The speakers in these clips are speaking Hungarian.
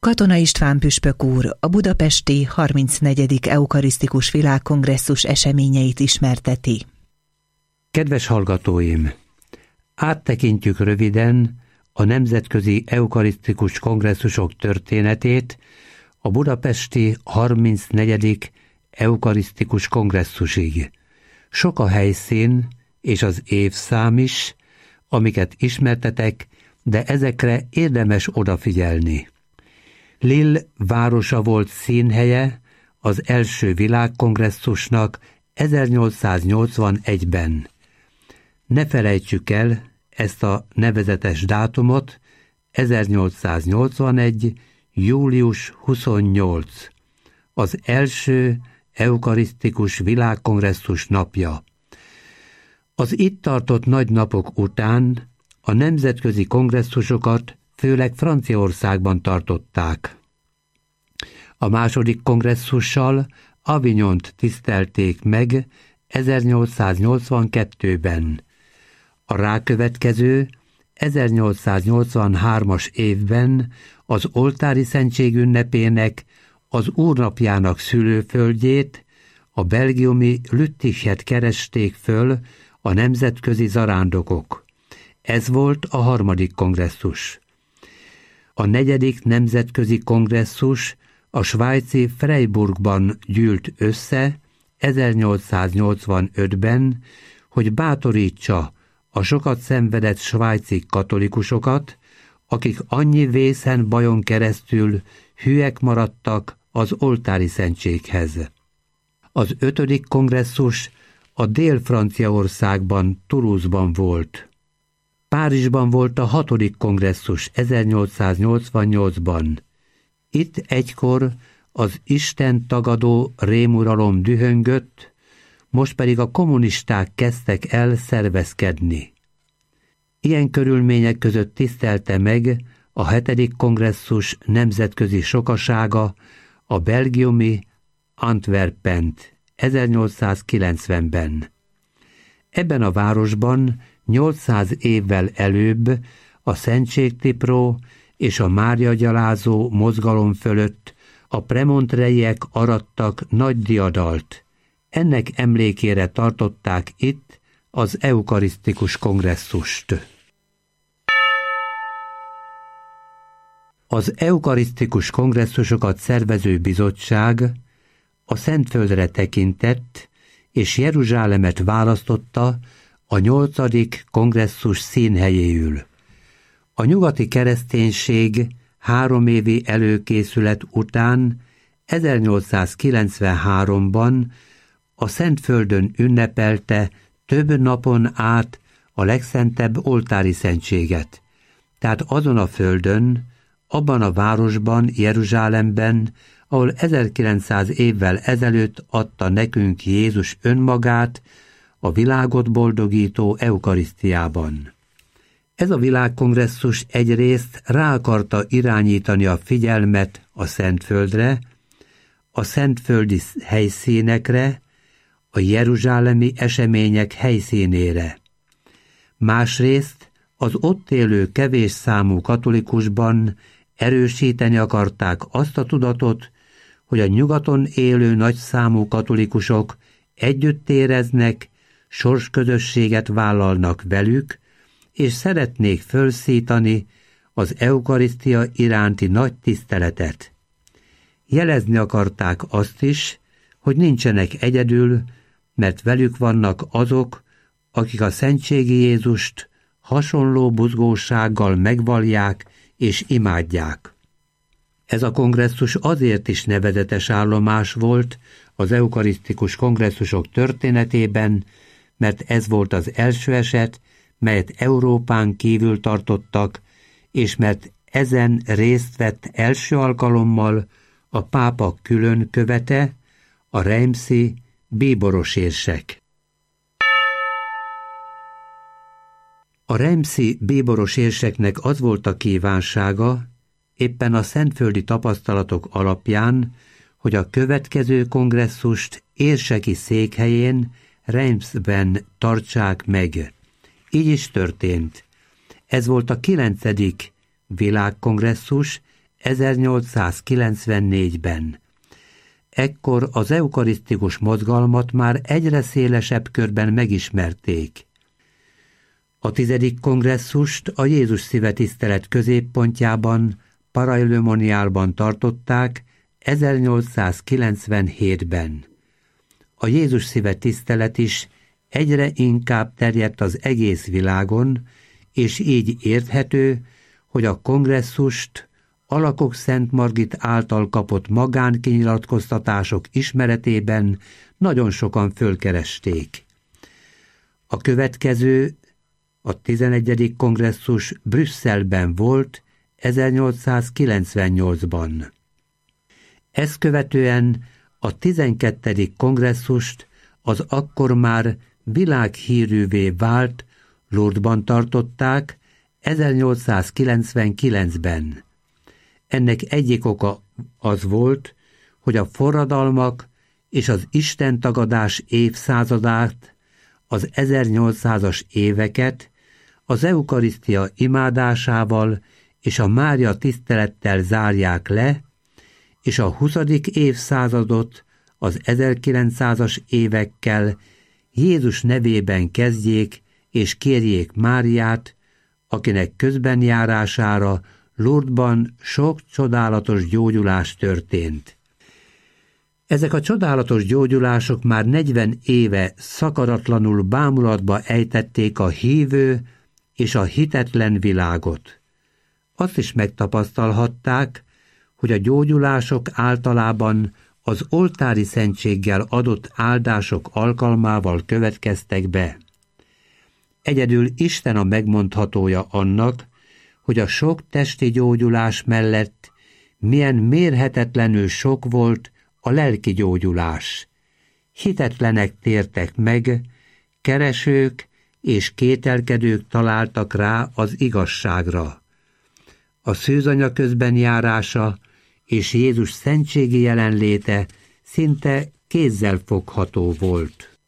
Katona István püspök úr a budapesti 34. Eukarisztikus Világkongresszus eseményeit ismerteti. Kedves hallgatóim! Áttekintjük röviden a Nemzetközi Eukarisztikus Kongresszusok történetét a budapesti 34. Eukarisztikus Kongresszusig. Sok a helyszín és az évszám is, amiket ismertetek, de ezekre érdemes odafigyelni. Lille városa volt színhelye az első világkongresszusnak 1881-ben. Ne felejtsük el ezt a nevezetes dátumot, 1881. július 28, az első eukarisztikus világkongresszus napja. Az itt tartott nagy napok után a nemzetközi kongresszusokat főleg Franciaországban tartották. A második kongresszussal Avignont tisztelték meg 1882-ben. A rákövetkező 1883-as évben az oltári szentség ünnepének, az Úrnapjának szülőföldjét, a belgiumi Lüttichet keresték föl a nemzetközi zarándokok. Ez volt a harmadik kongresszus. A negyedik nemzetközi kongresszus a svájci Freiburgban gyűlt össze 1885-ben, hogy bátorítsa a sokat szenvedett svájci katolikusokat, akik annyi vészen bajon keresztül hűek maradtak az oltári szentséghez. Az 5. kongresszus a Dél-Franciaországban, Toulouse-ban volt. Párizsban volt a 6. kongresszus 1888-ban. Itt egykor az Isten tagadó rémuralom dühöngött, most pedig a kommunisták kezdtek el szervezkedni. Ilyen körülmények között tisztelte meg a 7. kongresszus nemzetközi sokasága a belgiumi Antwerpent 1890-ben. Ebben a városban 800 évvel előbb a szentségtipró és a Mária-gyalázó mozgalom fölött a premontreiek arattak nagy diadalt. Ennek emlékére tartották itt az eukarisztikus kongresszust. Az eukarisztikus kongresszusokat szervező bizottság a Szentföldre tekintett, és Jeruzsálemet választotta a 8. kongresszus színhelyéül. A nyugati kereszténység 3 évi előkészület után 1893-ban a Szentföldön ünnepelte több napon át a legszentebb oltári szentséget. Tehát azon a földön, abban a városban, Jeruzsálemben, ahol 1900 évvel ezelőtt adta nekünk Jézus önmagát a világot boldogító eukarisztiában. Ez a világkongresszus egyrészt rá akarta irányítani a figyelmet a Szentföldre, a szentföldi helyszínekre, a jeruzsálemi események helyszínére. Másrészt az ott élő kevés számú katolikusban erősíteni akarták azt a tudatot, hogy a nyugaton élő nagyszámú katolikusok együtt éreznek, sorsközösséget vállalnak velük, és szeretnék fölszítani az eukarisztia iránti nagy tiszteletet. Jelezni akarták azt is, hogy nincsenek egyedül, mert velük vannak azok, akik a szentségi Jézust hasonló buzgósággal megvallják és imádják. Ez a kongresszus azért is nevezetes állomás volt az eukarisztikus kongresszusok történetében, mert ez volt az első eset, melyet Európán kívül tartottak, és mert ezen részt vett első alkalommal a pápa külön követe, a reimsi bíborosérsek. A reimsi bíborosérseknek az volt a kívánsága, éppen a szentföldi tapasztalatok alapján, hogy a következő kongresszust érseki székhelyén, Reimsben tartsák meg. Így is történt. Ez volt a 9. világkongresszus 1894-ben. Ekkor az eukarisztikus mozgalmat már egyre szélesebb körben megismerték. A 10. kongresszust a Jézus szíve tisztelet középpontjában, Paray-le-Monialban tartották 1897-ben. A Jézus szíve tisztelet is egyre inkább terjedt az egész világon, és így érthető, hogy a kongresszust Alakok Szent Margit által kapott magánkinyilatkoztatások ismeretében nagyon sokan fölkeresték. A következő, a 11. kongresszus Brüsszelben volt 1898-ban. Ezt követően a 12. kongresszust az akkor már világhírűvé vált Lourdesban tartották 1899-ben. Ennek egyik oka az volt, hogy a forradalmak és az istentagadás évszázadát, az 1800-as éveket az eukarisztia imádásával és a Mária tisztelettel zárják le, és a 20. évszázadot az 1900-as évekkel Jézus nevében kezdjék és kérjék Máriát, akinek közbenjárására Lourdesban sok csodálatos gyógyulás történt. Ezek a csodálatos gyógyulások már 40 éve szakadatlanul bámulatba ejtették a hívő és a hitetlen világot. Azt is megtapasztalhatták, hogy a gyógyulások általában az oltári szentséggel adott áldások alkalmával következtek be. Egyedül Isten a megmondhatója annak, hogy a sok testi gyógyulás mellett milyen mérhetetlenül sok volt a lelki gyógyulás. Hitetlenek tértek meg, keresők és kételkedők találtak rá az igazságra. A szűzanya közbenjárása és Jézus szentségi jelenléte szinte kézzelfogható volt.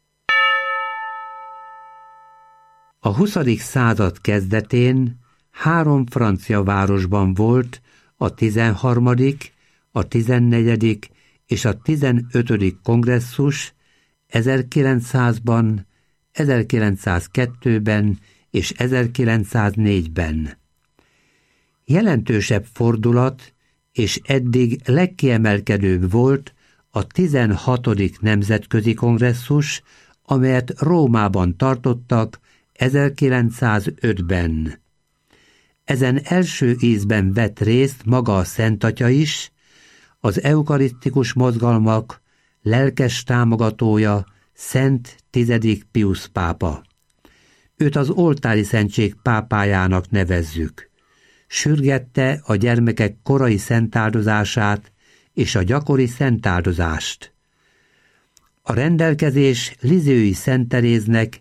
A 20. század kezdetén 3 francia városban volt a 13., a 14. és a 15. kongresszus 1900-ban, 1902-ben és 1904-ben. Jelentősebb fordulat és eddig legkiemelkedőbb volt a 16. nemzetközi kongresszus, amelyet Rómában tartottak 1905-ben. Ezen első ízben vett részt maga a Szent Atya is, az eukarisztikus mozgalmak lelkes támogatója, Szent 10. Piusz pápa. Őt az oltári szentség pápájának nevezzük. Sürgette a gyermekek korai szentáldozását és a gyakori szentáldozást. A rendelkezés Lisieux-i Szent Teréznek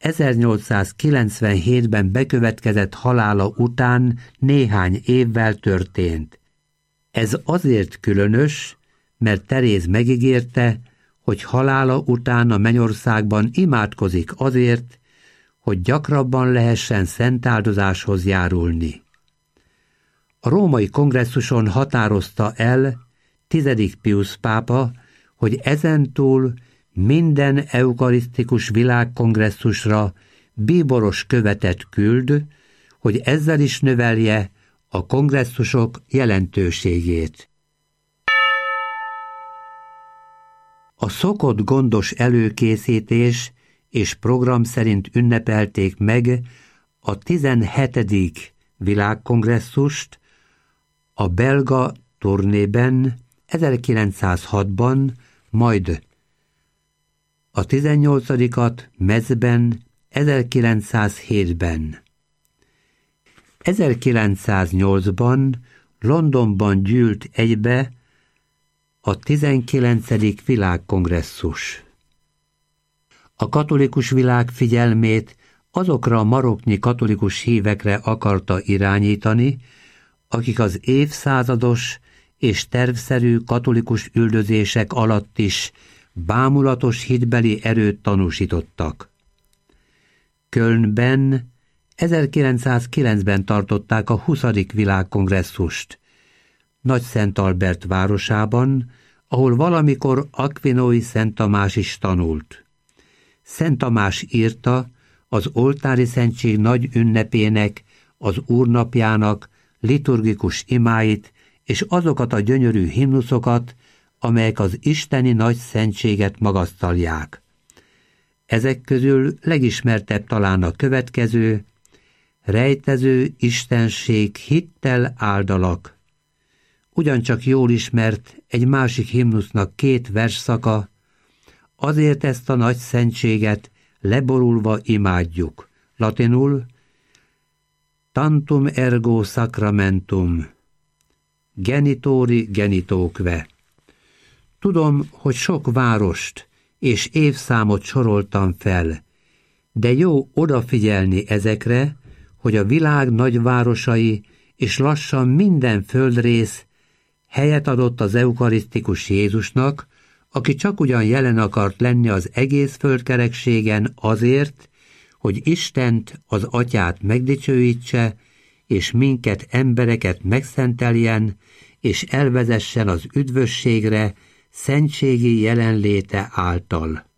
1897-ben bekövetkezett halála után néhány évvel történt. Ez azért különös, mert Teréz megígérte, hogy halála után a mennyországban imádkozik azért, hogy gyakrabban lehessen szentáldozáshoz járulni. A római kongresszuson határozta el 10. Piusz pápa, hogy ezentúl minden eukarisztikus világkongresszusra bíboros követet küld, hogy ezzel is növelje a kongresszusok jelentőségét. A szokott gondos előkészítés és program szerint ünnepelték meg a 17. világkongresszust a belga Tournében 1906-ban, majd a 18-at Metzben 1907-ben. 1908-ban Londonban gyűlt egybe a 19. világkongresszus. A katolikus világ figyelmét azokra a maroknyi katolikus hívekre akarta irányítani, akik az évszázados és tervszerű katolikus üldözések alatt is bámulatos hitbeli erőt tanúsítottak. Kölnben 1909-ben tartották a 20. világkongresszust, Nagy Szent Albert városában, ahol valamikor Aquinói Szent Tamás is tanult. Szent Tamás írta az oltári szentség nagy ünnepének, az Úrnapjának liturgikus imáit és azokat a gyönyörű himnuszokat, amelyek az isteni nagy szentséget magasztalják. Ezek közül legismertebb talán a következő: rejtező istenség, hittel áldalak. Ugyancsak jól ismert egy másik himnusznak 2 versszaka: azért ezt a nagy szentséget leborulva imádjuk. Latinul: tantum ergo sacramentum, genitori genitoque. Tudom, hogy sok várost és évszámot soroltam fel, de jó odafigyelni ezekre, hogy a világ nagyvárosai és lassan minden földrész helyet adott az eukarisztikus Jézusnak, aki csak ugyan jelen akart lenni az egész földkerekségen azért, hogy Istent, az Atyát megdicsőítse, és minket, embereket megszenteljen, és elvezessen az üdvösségre szentségi jelenléte által.